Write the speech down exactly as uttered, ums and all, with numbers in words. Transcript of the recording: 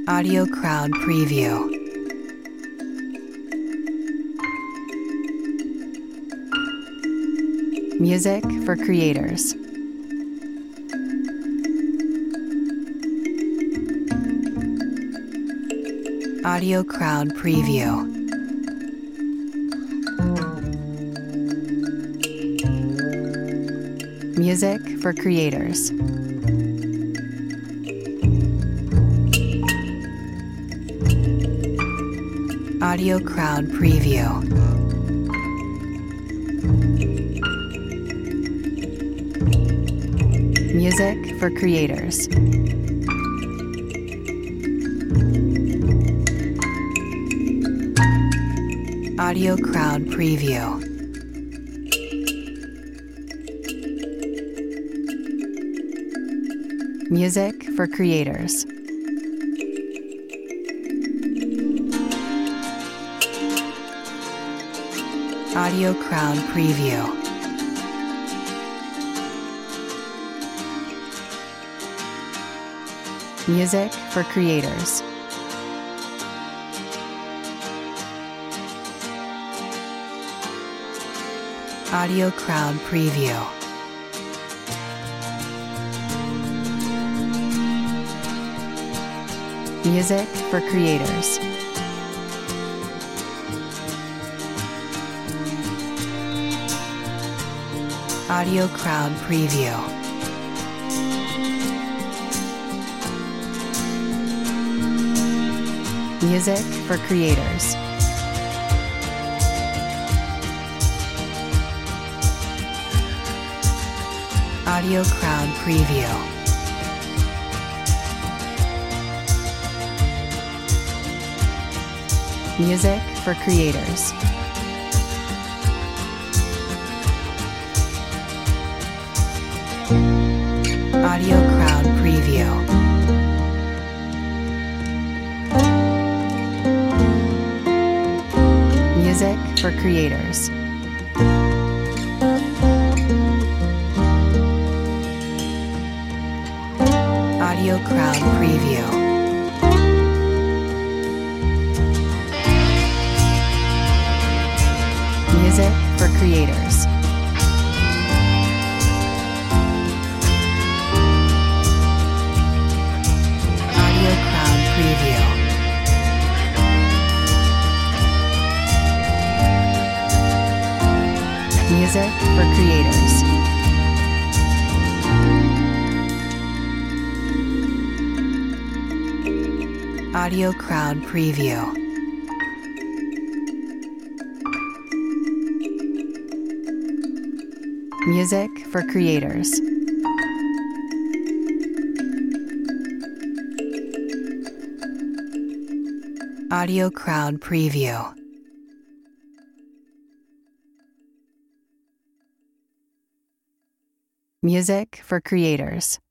Audio Crowd Preview. Music for creators. Audio Crowd Preview. Music for creators. Audio Crowd Preview. Music for creators. Audio Crowd Preview. Music for creators. Audio Crowd Preview. Music for creators. Audio Crowd Preview. Music for creators. Audio Crowd Preview. Music for creators. Audio Crowd Preview. Music for creators. Audio Crowd Preview. Music for creators. Audio Crowd Preview. Music for creators. Audio Crowd Preview. Music for creators. Audio Crowd Preview. Music for creators. Audio Crowd Preview. Music for creators.